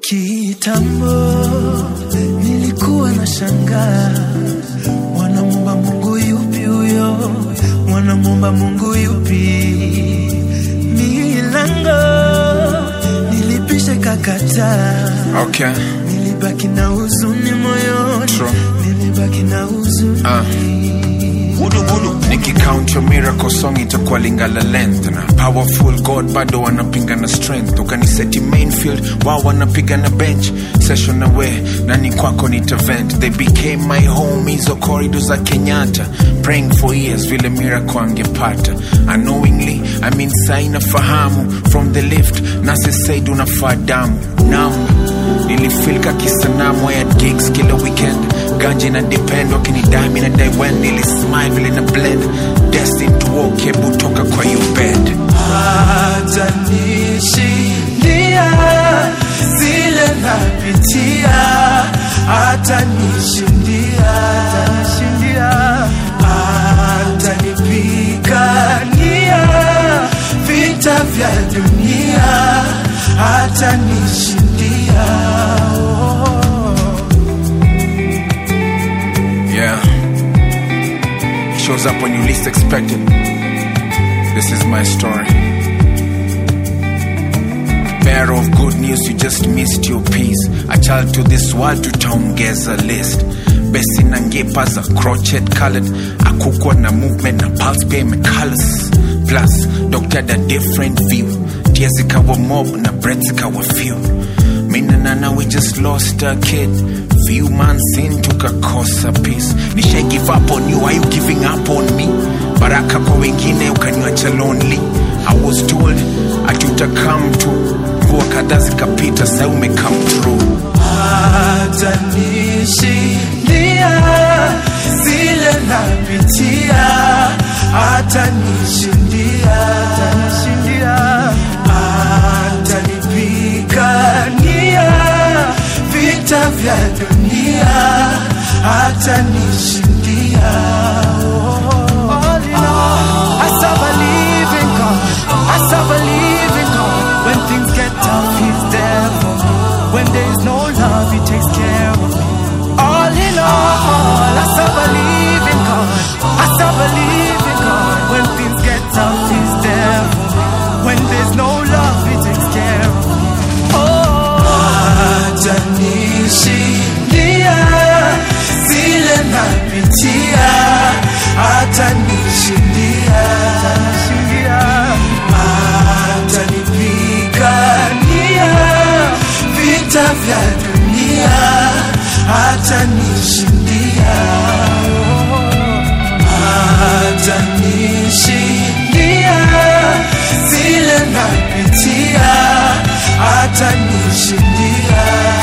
Kitambo nilikuwa na shangaa, wanamuomba Mungu yupi huyo, wanamuomba Mungu yupi? Milango nilipisha kakataa. Okay. Nilibaki na huzuni moyoni. True. Nilibaki na huzuni. Niki count your miracle song itakuwa Lingala length na powerful God bado wanapiga na strength. Ukaniseti main field wao wanapiga na bench session away na ni kwako nitavent. They became my home hizo corridors za Kenyatta, praying for years vile miracle angepata. Unknowingly I mean saina fahamu from the lift nasi said unafaa damu namu. Nilifilka kisanamu at gigs kila weekend, ganja na depend wakinidai mina die when nili smile vile na blend, destined to walk hebu toka kwa your bed. Hata nishindia zile napitia, hata nishindia, hata nipigania vita vya dunia, hata nishindia. Yeah, it shows up when you least expect it. This is my story. Bearer of good news, you just missed your piece. A child to this world to taongeza list. Besi na ngepa za crochet colored, akukwa na movement na pulse pay me colors. Plus, doctor had a different view. Tears zikawa mob na breath zikawa few. Mina nana we just lost a kid. Few months in tukakosa peace. Nisha give up on you, are you giving up on me? Baraka kwa wengine ukaniacha lonely. I was told come to mvua kadhaa zikapita, sasa ume come through. Hata nishindia zile napitia, hata nishindia, hata nipigania vita vya dunia, hata nishindia. I still believe in God, I still believe in God. When things get tough, He's there for me. When there's no love, He takes care of me. All in all, I still believe in God, I still believe in God. When things get tough, He's there for me. When there's no love, He takes care of me. Hata nishindia zile napitia, hata nishindia, hata nipigania vita vya dunia, hata nishindia, hata nishindia zile napitia, hata nishindia,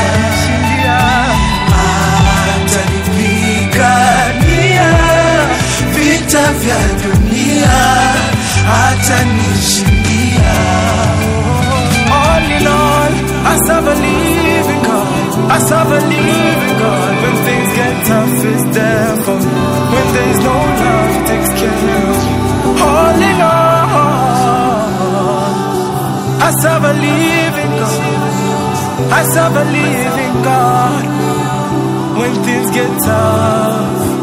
hata nipigania vita vya dunia, hata nishindia. All in all, I still believe in God, I still believe in God. When things get tough, He's there for me. When there's no love, He takes care of me. All in all, I still believe in God, I still believe in God. When things get tough,